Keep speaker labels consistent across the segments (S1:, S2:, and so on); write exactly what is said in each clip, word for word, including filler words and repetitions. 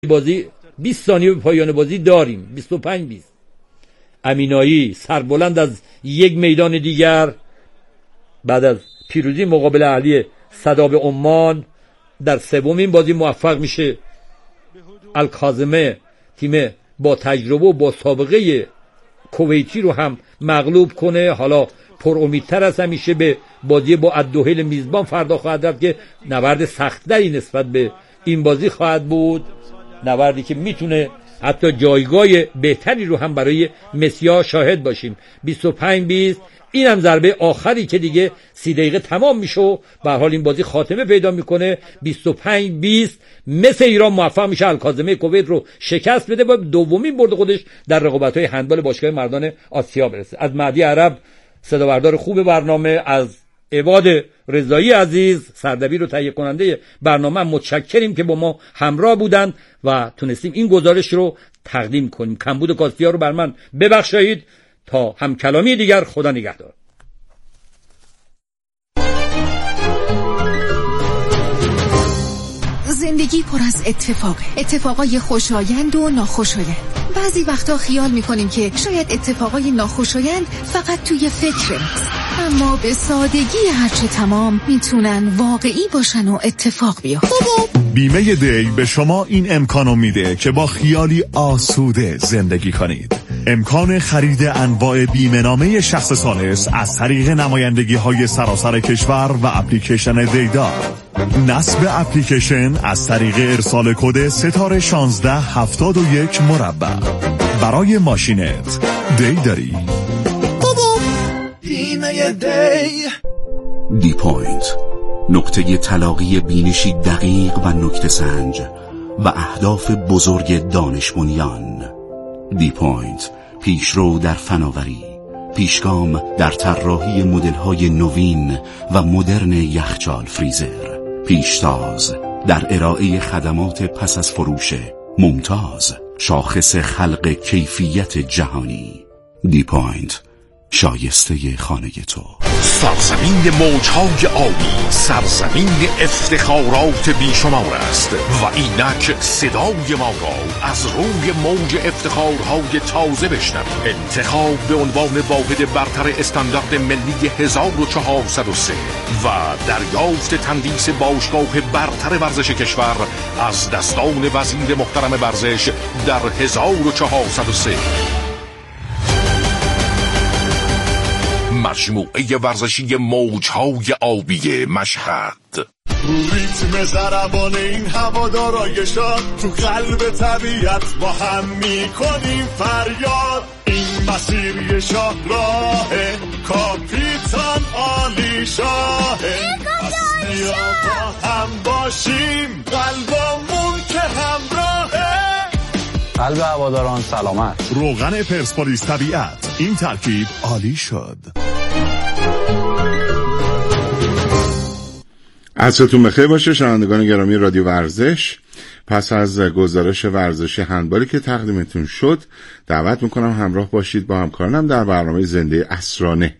S1: بازی بیست ثانیه به پایان بازی داریم، بیست و پنج بیست. امینایی سربلند از یک میدان دیگر بعد از پیروزی مقابل اهلی صداب عمان در سومین بازی موفق میشه الکاظمه، تیم با تجربه و با سابقه کویتی رو هم مغلوب کنه. حالا پر امیدتر از همیشه به بازی با الدحیل میزبان فردا خواهد رفت که نبرد سخت‌تری نسبت به این بازی خواهد بود، نبردی که میتونه حتی جایگاه بهتری رو هم برای مسیا شاهد باشیم. بیست و پنج بیست. این هم ضربه آخری که دیگه سی دقیقه تمام میشه و به هر حال این بازی خاتمه پیدا میکنه. بیست و پنج بیست. مثل ایران موفق میشه الکاظمه کویت رو شکست بده و دومین برد خودش در رقابت‌های هندبال باشگاه مردان آسیا برسه. از مهدی عرب صداوردار خوب برنامه، از عواد رضایی عزیز سردبیر و تهیه کننده برنامه متشکریم که با ما همراه بودند و تونستیم این گزارش رو تقدیم کنیم. کمبود کاستی ها رو بر من ببخشید. تا هم کلامی دیگر، خدا نگهدار.
S2: زندگی پر از اتفاقه، اتفاقای خوشایند و ناخوشایند. بعضی وقتا خیال میکنیم که شاید اتفاقای ناخوشایند فقط توی فکر ماست، اما به سادگی هرچه تمام میتونن واقعی باشن و اتفاق بیفتن.
S3: بیمه دی به شما این امکانو میده که با خیالی آسوده زندگی کنید. امکان خرید انواع بیمه نامه شخص ثالث از طریق نمایندگی های سراسر کشور و اپلیکیشن دیدار. نصب اپلیکیشن از طریق ارسال کد ستاره شانزده هفتاد و یک مربع. برای ماشینت دی داری؟
S4: بیمه دی.
S5: دی پوینت، نقطه تلاقی بینشی دقیق و نکته سنج و اهداف بزرگ دانش بنیان. دی پوینت، پیشرو در فناوری، پیشگام در طراحی مدل‌های نوین و مدرن یخچال فریزر، پیشتاز در ارائه خدمات پس از فروش، ممتاز، شاخص خلق کیفیت جهانی. دی پوینت، شایسته خانه تو.
S6: سرزمین موجهای آبی، سرزمین افتخارات بیشمار است و اینک صدای ما را از روی موج افتخارهای تازه بشنوید. انتخاب به عنوان واحد برتر استاندارد ملی هزار و چهارصد و سه و دریافت تندیس باشگاه برتر ورزش کشور از دستان وزیر محترم ورزش در هزار و چهارصد و سه. مجموعه ورزشی موجهای آبی مشهد.
S3: ریتم ضربان این هوادارای شاد، تو قلب طبیعت با هم میکنیم فریاد. این مسیر شاه راهه، کاپیتان عالی شاهه. پس بیا با هم باشیم، قلبمون که همراهه.
S7: قلب هواداران سلامت.
S3: روغن پرسپولیس طبیعت، این ترکیب عالی شد.
S8: عصرتون بخیر باشه شنوندگان گرامی رادیو ورزش. پس از گزارش ورزشی هندبالی که تقدیمتون شد، دعوت میکنم همراه باشید با همکارانم در برنامه زنده عصرانه.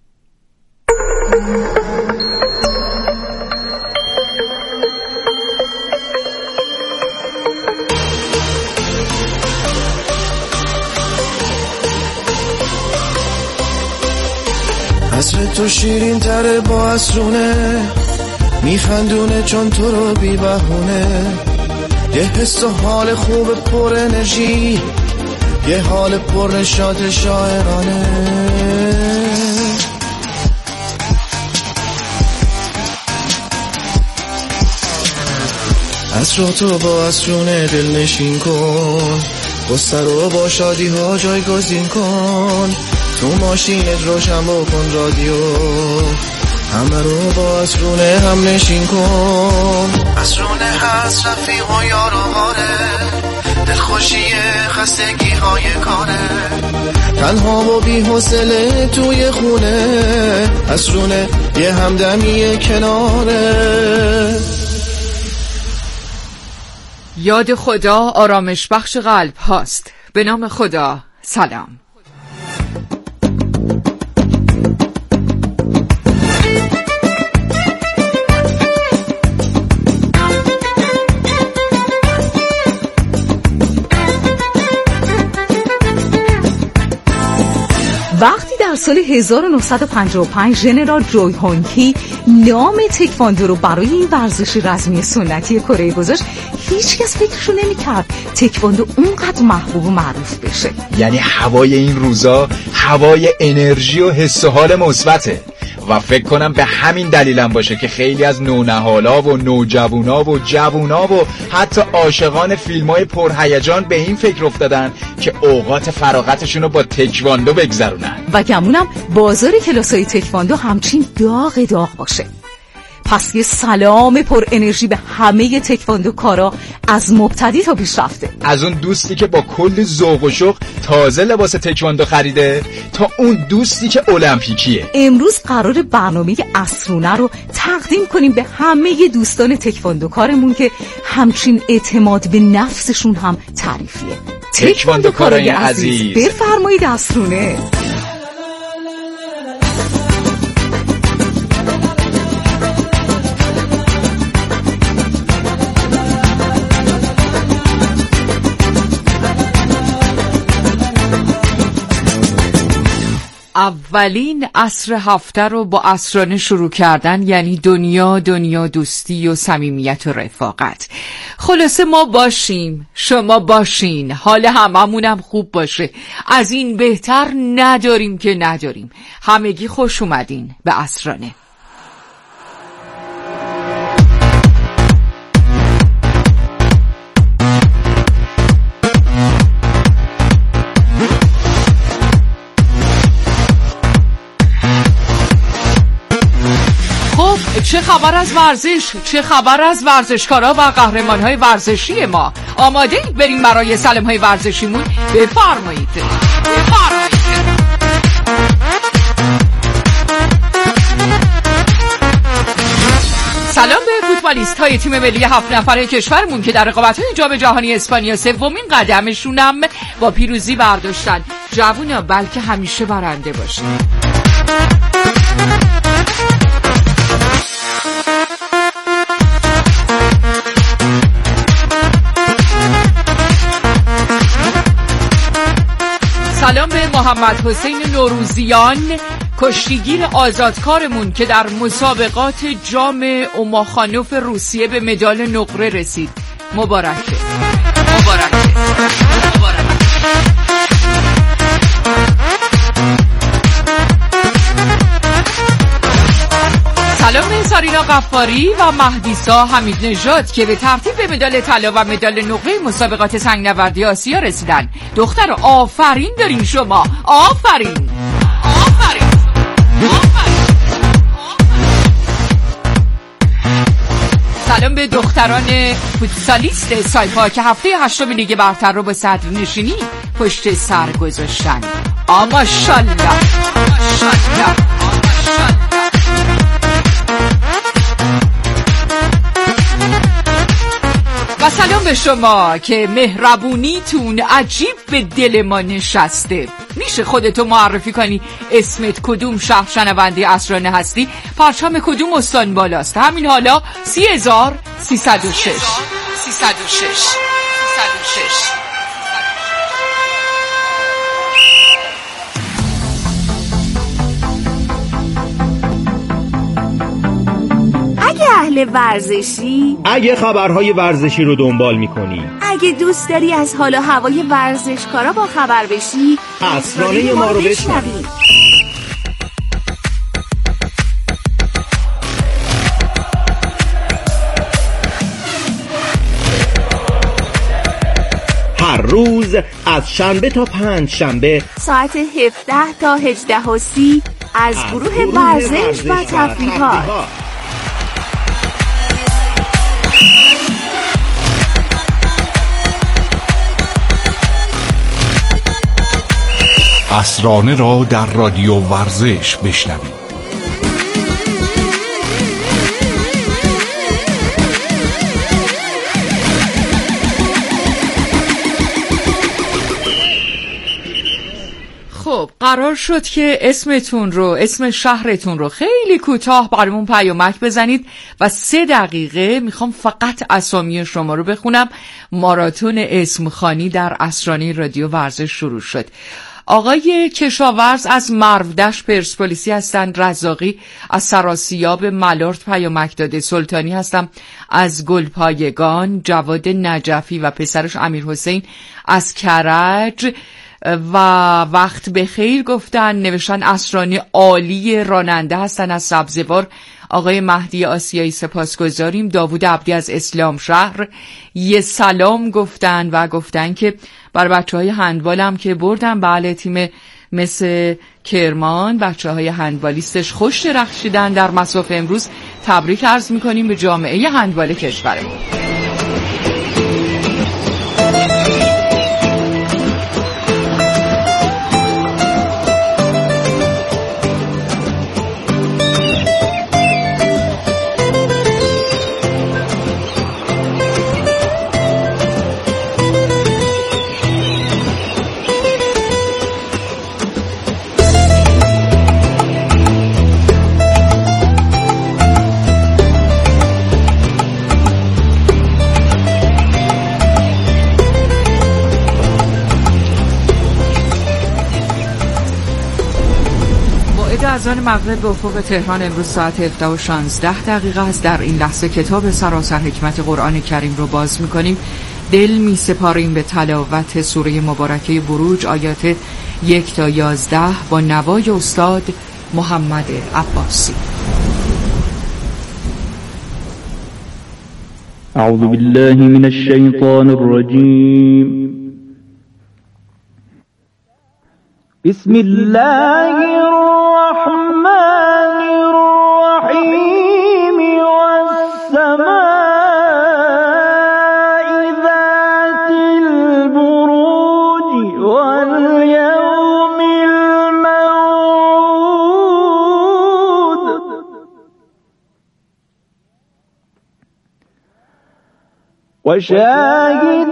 S4: عصر تو شیرین تره با عصرونه، میخندونه چون تو رو بی بهونه. یه حس و حال خوب پر انرژی، یه حال پر نشاط شاعرانه. عصر تو با عصرونه دل نشین کن، بسته رو با شادی ها جایگزین کن. تو ماشینت روشن بکن رادیو، همه رو با عصرونه هم نشین کن. عصرونه هست رفیق و یار و غاره، دلخوشی خستگی های کاره. تنها و بی حوصله توی خونه، عصرونه یه همدمی کناره.
S9: یاد خدا آرامش بخش قلب هاست. به نام خدا، سلام.
S10: وقتی در سال هزار و نهصد و پنجاه و پنج ژنرال جوی هونکی نام تکواندو رو برای این ورزش رزمی سنتی کره گذاشت، هیچ کس فکرشو نمی‌کرد تکواندو اونقدر محبوب و معروف بشه.
S11: یعنی هوای این روزا هوای انرژی و حس و حال مثبته و فکر کنم به همین دلیلم باشه که خیلی از نونهالا و نوجوونا و جوونا و حتی عاشقان فیلم‌های پرهیجان به این فکر افتادن که اوقات فراغتشون رو با تکواندو بگذرونن
S10: و گمونم بازار کلاسای تکواندو همچین داغ داغ باشه. پس یه سلام پر انرژی به همه تکواندو کارا، از مبتدی تا پیشرفته،
S11: از اون دوستی که با کل ذوق و شوق تازه لباس تکواندو خریده تا اون دوستی که المپیکیه.
S10: امروز قرار برنامه عصرونه رو تقدیم کنیم به همه دوستان تکواندو کارمون که همچین اعتماد به نفسشون هم تعریفیه.
S11: تکواندو کارای عزیز،
S10: بفرمایید عصرونه.
S9: اولین عصر هفته رو با عصرانه شروع کردن، یعنی دنیا دنیا دوستی و صمیمیت و رفاقت. خلاصه ما باشیم، شما باشین، حال هممونم خوب باشه. از این بهتر نداریم که نداریم. همگی خوش اومدین به عصرانه. چه خبر از ورزش؟ چه خبر از ورزشکارا و قهرمان‌های ورزشی ما؟ آماده اید بریم برای سلام‌های ورزشیمون؟ بفرمایید. بفرمایید. سلام به فوتبالیست های تیم ملی هفت نفره کشورمون که در رقابت‌های جام جهانی اسپانیا سومین قدمشونم با پیروزی برداشتن. جوونا بلکه همیشه برنده باشین. سلام به محمد حسین نوروزیان، کشتیگیر آزادکارمون که در مسابقات جام اوماخانوف روسیه به مدال نقره رسید. مبارکه مبارکه مبارکه. سلام به سارینا قفاری و مهدیسا حمید نژاد که به ترتیب به مدال طلا و مدال نقره مسابقات سنگ‌نوردی آسیا رسیدن. دختر آفرین دارین شما، آفرین آفرین آفرین. سلام به دختران فوتسالیست سایپا که هفته هشتم لیگ برتر رو با صدرنشینی پشت سر گذاشتن. آ ماشاءالله ماشاءالله. و سلام به شما که مهربونیتون عجیب به دل ما نشسته. میشه خودتو معرفی کنی؟ اسمت کدوم شهر شنونده عصرانه هستی؟ پرچم کدوم استان بالاست؟ همین حالا سی هزار سیصد و شش سیصد و شش سیصد و شش.
S12: اهل ورزشی،
S13: اگه خبرهای ورزشی رو دنبال میکنی،
S12: اگه دوست داری از حال و هوای ورزشکارا با خبر بشی،
S13: عصرانه ما رو بشنوی. هر روز از شنبه تا پنج شنبه
S12: ساعت هفده تا هجده و سی از گروه ورزش و تفریحات.
S6: عصرانه را در رادیو ورزش بشنوید.
S9: خب قرار شد که اسمتون رو، اسم شهرتون رو خیلی کوتاه برامون پیامک بزنید و سه دقیقه میخوام فقط اسامی شما رو بخونم. ماراتون اسم خوانی در عصرانه رادیو ورزش شروع شد. آقای کشاورز از مروردشت پرسپولیسی هستند. رزاقی از سراسیاب ملارد پیامک داده. سلطانی هستم از گلپایگان. جواد نجفی و پسرش امیر حسین از کرج و وقت بخیر گفتن. نوشتن اسرانی عالی راننده هستن از سبزوار. آقای مهدی آسیایی سپاسگزاریم. داوود عبدی از اسلام شهر یه سلام گفتن و گفتن که بر بچه های هندبال هم که بردن، بله تیم مثل کرمان بچه های هندبالیستش خوش درخشیدن در مصاف امروز. تبریک عرض میکنیم به جامعه هندبال کشورمون. اذان مغرب به افق تهران امروز ساعت هفده و شانزده دقیقه است. در این لحظه کتاب سراسر حکمت قرآن کریم رو باز می‌کنیم. دل می‌سپاریم به تلاوت سوره مبارکه بروج آیات یک تا یازده با نوای استاد محمد عباسی.
S14: اعوذ بالله من الشیطان الرجیم. بسم الله الرحمن الرحیم والسماء ذات البروج واليوم الموعود وشاهد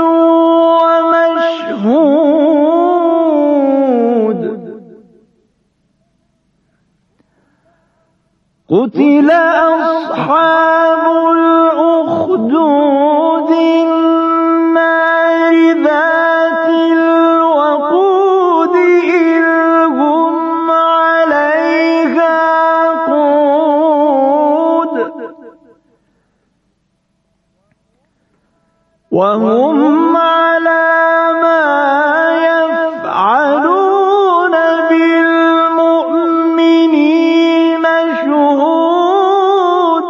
S14: ومشهود. قتل أصحاب الأخدود النار ذات الوقود إذ هم عليها قعود وهم على ما يفعلون بالمؤمنين شهود.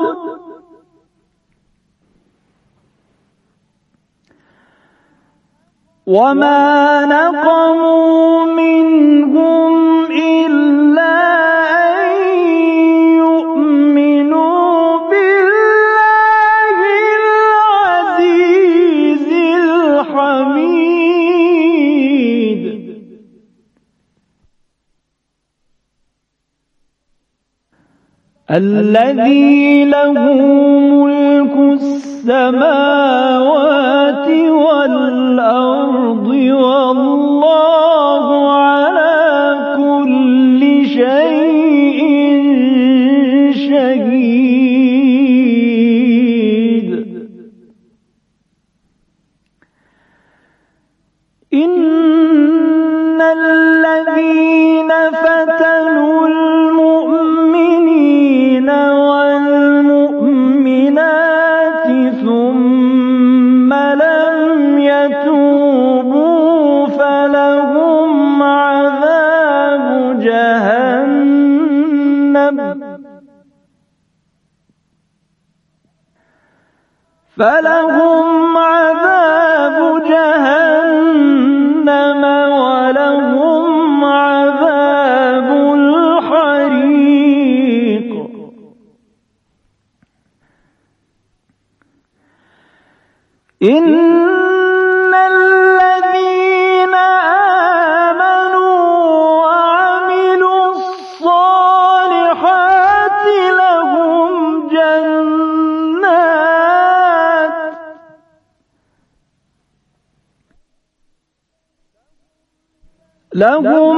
S14: وما نقموا منهم إلا أن يؤمنوا بالله العزيز الحميد الذي له ملك السماوات والأرض والله على كل شيء شهيد. إن الذين فتنوا المؤمنين والمؤمنات ثم لم يتوبوا فلهم عذاب جهنم فلهم عذاب جهنم ولهم عذاب الحريق. إن الذين آمنوا وعملوا الصالحات لهم جنات لهم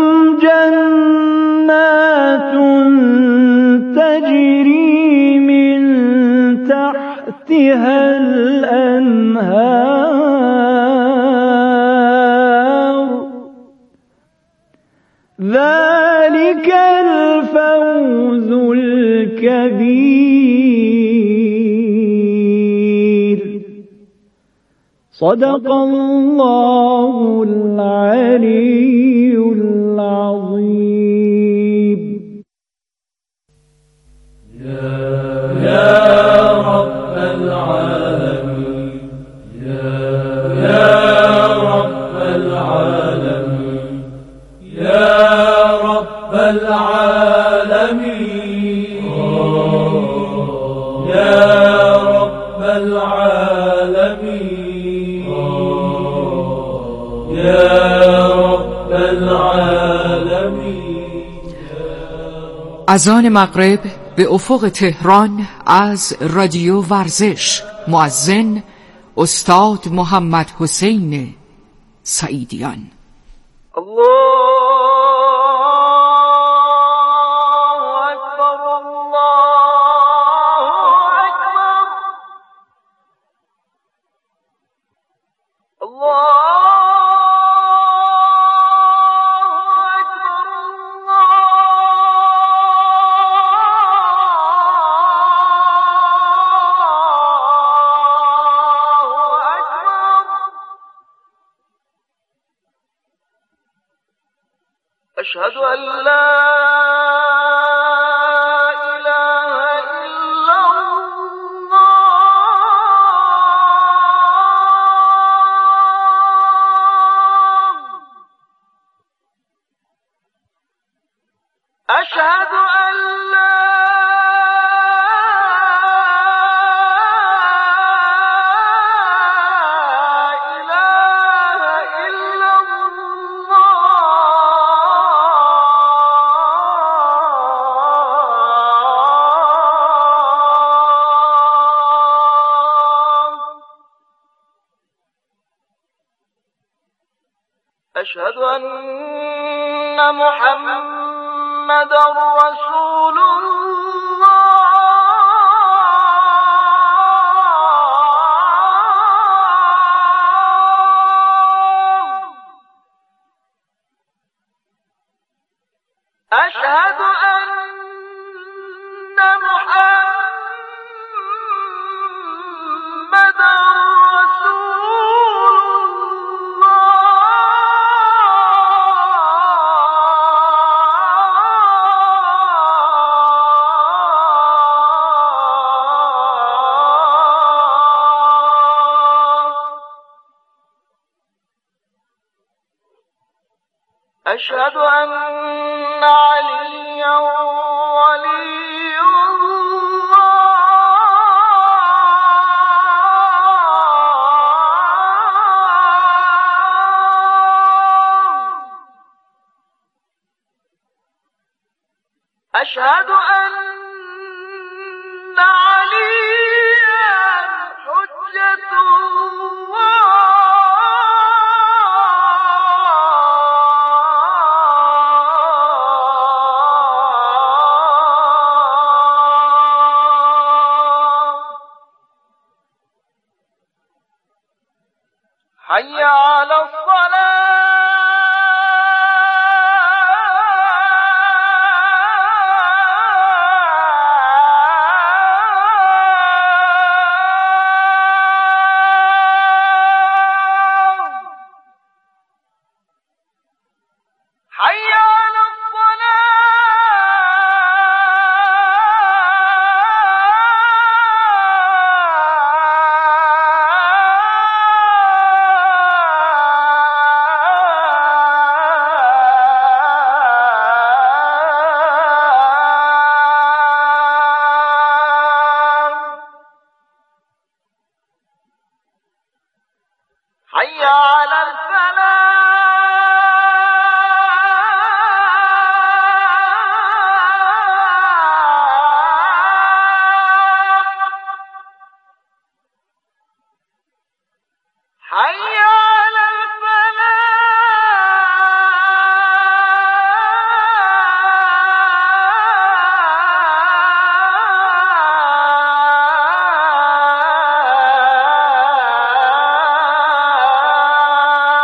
S14: جنات تجري من تحتها الأنهار ذلك الفوز الكبير. صدق الله العلي العظيم.
S15: يا رب العالمين، يا رب العالمين، يا رب العالمين، يا رب العالمين، يا رب العالمين.
S9: اذان مغرب به افق تهران از رادیو ورزش. مؤذن استاد محمد حسین سعیدیان.
S15: أشهد أن لا إله إلا الله. أشهد أن لا أشهد أن محمدًا رسول الله. أشهد أن محمدًا أشهد أن عليا ولي الله. أشهد أن عليا حجة الله. حي على الصلاة. حي على حي على الفلاح. حي على الفلاح.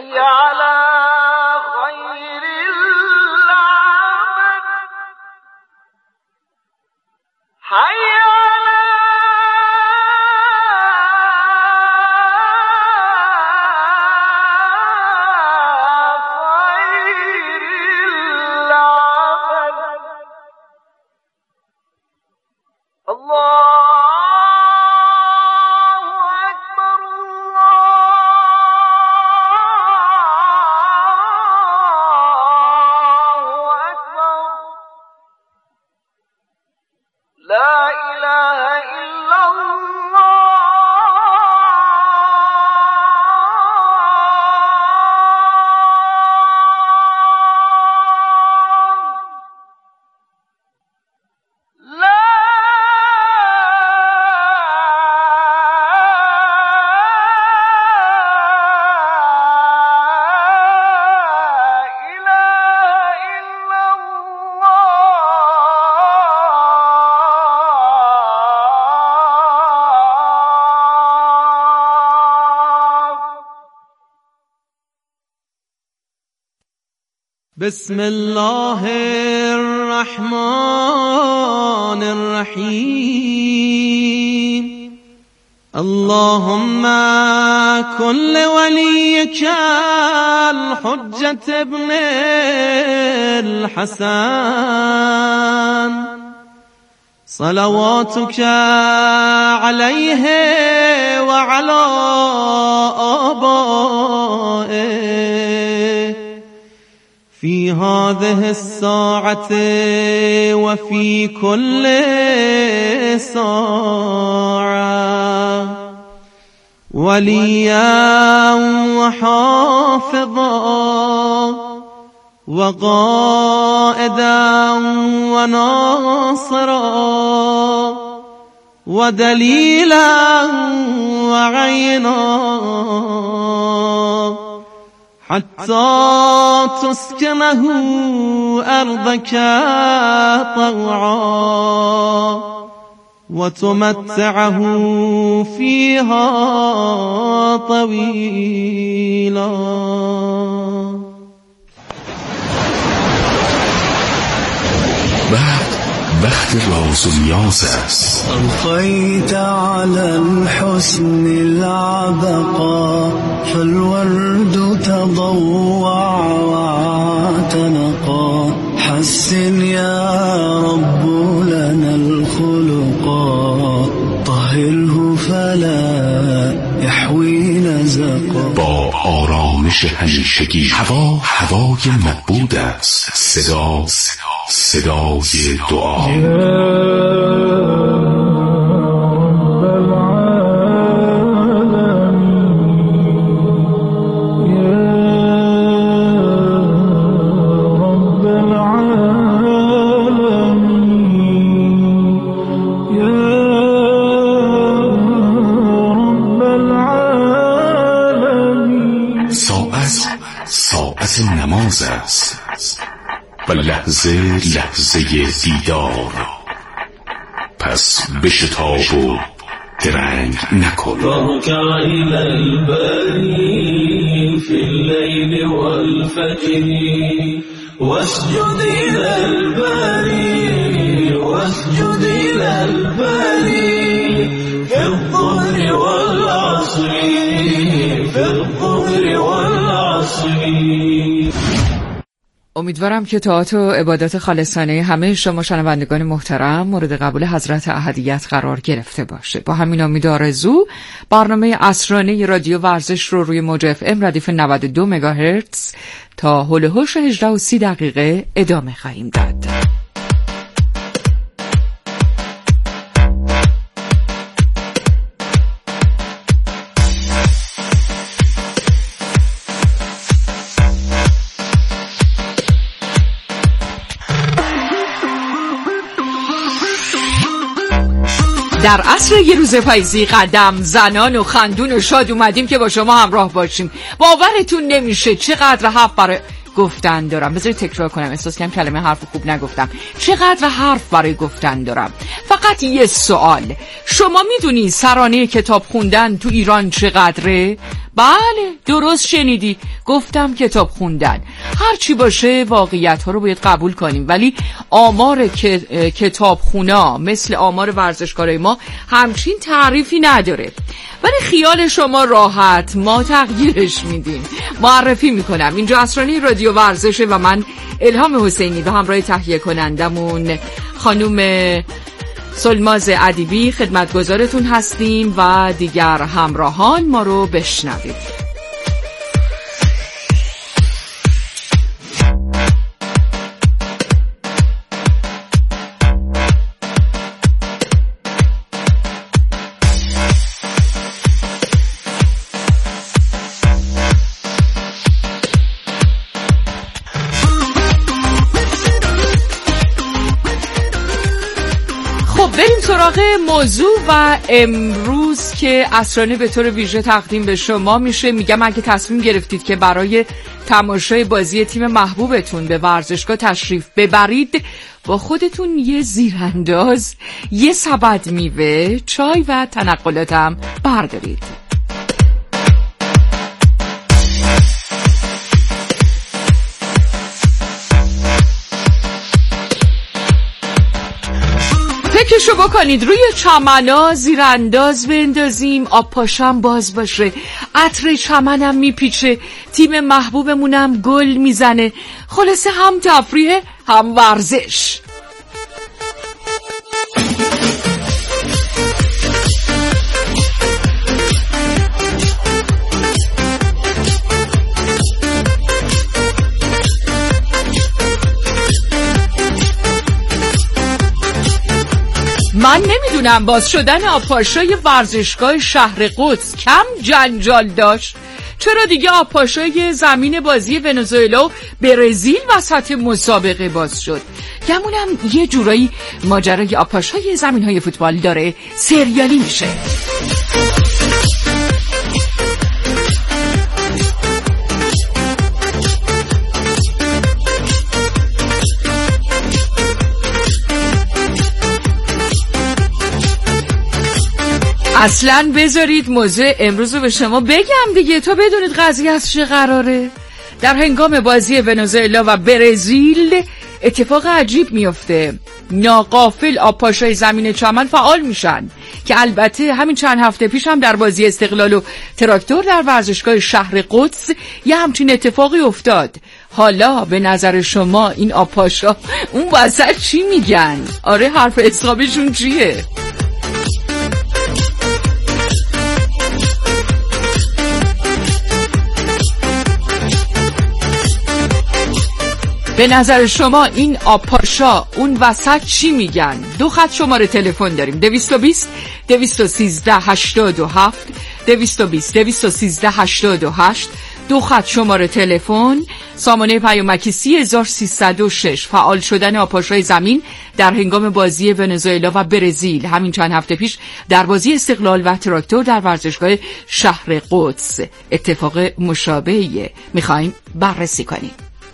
S15: حي على خير العمل حي على خير العمل الله
S16: بسم الله الرحمن الرحيم اللهم كن لوليك الحجة ابن الحسن صلواتك عليه وعلى آبائه في هذه الساعة وفي كل ساعة وليا وحافظا وقائدا وناصرا ودليلا وعينا حتى تسكنه أرضك طوعا وتمتعه فيها طويلا.
S5: بعد بخت راز و نیاز است.
S4: ألقيت على الحسن العبقى فالورد تضوع واعتنقا حسن يا رب لنا الخلقا طهره فلا يحوي نزقا.
S5: با آرامش همیشگی هوا هوای مقبول است. صدا صدای دعا. ساعت نماز است و لحظه لحظه دیدار. پس بشتاب و درنگ نکن.
S17: ركع إلى الباري في الليل والفجر واسجد إلى الباري واسجد إلى الباري في الظهر والعصر في الظهر والعصر.
S9: امیدوارم که طاعات و عبادات خالصانه همه شما شنوندگان محترم مورد قبول حضرت احدیت قرار گرفته باشه. با همین امید و آرزو برنامه عصرانه رادیو ورزش رو روی موج اف ام ردیف نود و دو مگاهرتز تا هول هوش هجده و سی دقیقه ادامه خواهیم داد. در عصر یه روز پاییزی قدم زنان و خندون و شاد اومدیم که با شما همراه باشیم. باورتون نمیشه چقدر حرف برای گفتن دارم. بذارید تکرار کنم، احساس کنم کلمه حرف خوب نگفتم. چقدر حرف برای گفتن دارم. فقط یه سوال، شما میدونی سرانه کتاب خوندن تو ایران چقدره؟ بله درست شنیدی، گفتم کتاب خوندن. هرچی باشه واقعیت ها رو باید قبول کنیم، ولی آمار کتاب خونا مثل آمار ورزشکارای ما همچین تعریفی نداره. ولی خیال شما راحت، ما تغییرش میدیم. معرفی میکنم، اینجا اسرانی رادیو ورزشه و من الهام حسینی و همراه تهیه کنندمون خانوم سلماز ادیبی خدمتگزارتون هستیم و دیگر همراهان ما رو بشنوید. سراغ موضوع و امروز که اسرانه به طور ویژه تقدیم به شما میشه. میگم اگه تصمیم گرفتید که برای تماشای بازی تیم محبوبتون به ورزشگاه تشریف ببرید، با خودتون یه زیرانداز، یه سبد میوه، چای و تنقلات هم بردارید. فکرشو بکنید، روی چمنا زیرانداز بندازیم، آب پاشم باز باشه، عطر چمنم میپیچه، تیم محبوبمونم گل میزنه. خلاصه هم تفریح هم ورزش. من نمیدونم باز شدن آبپاشای ورزشگاه شهر قدس کم جنجال داشت؟ چرا دیگه آبپاشای زمین بازی ونزوئلا و برزیل وسط مسابقه باز شد؟ گمونم یه جورایی ماجرای آبپاشای زمین‌های فوتبال داره سریالی میشه. اصلا بذارید موضوع امروز رو به شما بگم دیگه، تا بدونید قضیه از چه قراره. در هنگام بازی ونزوئلا و برزیل اتفاق عجیب میفته. ناغافل آبپاشای زمین چمن فعال میشن که البته همین چند هفته پیش هم در بازی استقلال و تراکتور در ورزشگاه شهر قدس یه همچین اتفاقی افتاد. حالا به نظر شما این آبپاشا اون وسط چی میگن؟ آره حرف حسابشون چیه؟ به نظر شما این آبپاشا اون وسط چی میگن؟ دو خط شماره تلفن داریم، دویست و بیست دویست و سیزده هشتاد و هفت دویست و بیست دویست و سیزده هشتاد و هشت. دو خط شماره تلفن. سامانه پیامکی سه هزار و سیصد و شش. فعال شدن آبپاشای زمین در هنگام بازی ونزوئلا و برزیل همین چند هفته پیش در بازی استقلال و تراکتور در ورزشگاه شهر قدس اتفاق مشابهی میخوایم بررسی کنیم.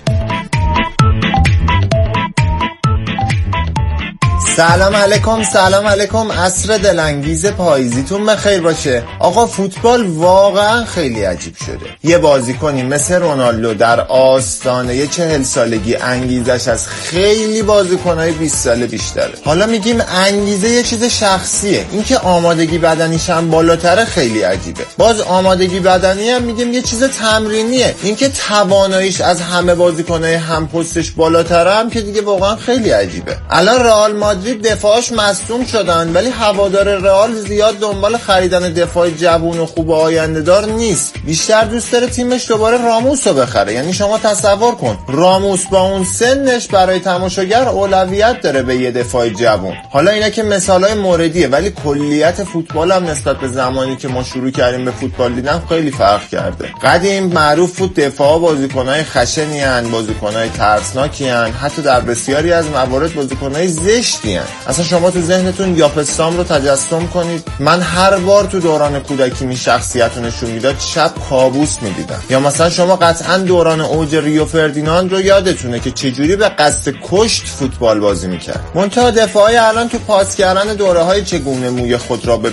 S18: سلام علیکم، سلام علیکم. عصر دلانگیز پاییزیتون بخیر باشه. آقا فوتبال واقعا خیلی عجیب شده. یه بازیکنی مثل رونالدو در آستانه چهل سالگی انگیزش از خیلی بازیکنای بیست ساله بیشتره. حالا میگیم انگیزه یه چیز شخصیه، اینکه آمادگی بدنیش هم بالاتره خیلی عجیبه. باز آمادگی بدنی هم میگیم یه چیز تمرینیه، اینکه تواناییش از همه بازیکنای هم پستش بالاتره هم که دیگه واقعا خیلی عجیبه. الان رئال مادرید دفاعش مصدوم شدن، ولی هوادار رئال زیاد دنبال خریدن دفاع جوون و خوب آینده دار نیست. بیشتر دوست داره تیمش دوباره راموس رو بخره. یعنی شما تصور کن راموس با اون سنش برای تماشاگر اولویت داره به یه دفاع جوون. حالا اینا که مثالای موردیه، ولی کلیت فوتبال هم نسبت به زمانی که ما شروع کردیم به فوتبال دیدن خیلی فرق کرده. قدیم معروف بود دفاع بازیکنای خشنی ان، بازیکنای ترسناکی ان، حتی در بسیاری از موارد بازیکنای زشتی. اصلا شما تو ذهنتون یاپستام رو تجسم کنید. من هر بار تو دوران کودکی می شخصیت رو نشون میداد شب کابوس میدیدم. یا مثلا شما قطعا دوران اوج ریو فردیناند رو یادتونه که چجوری به قصد کشت فوتبال بازی میکرد. منتها دفاعی الان تو پاس کردن دوره های چگونه موی خود را به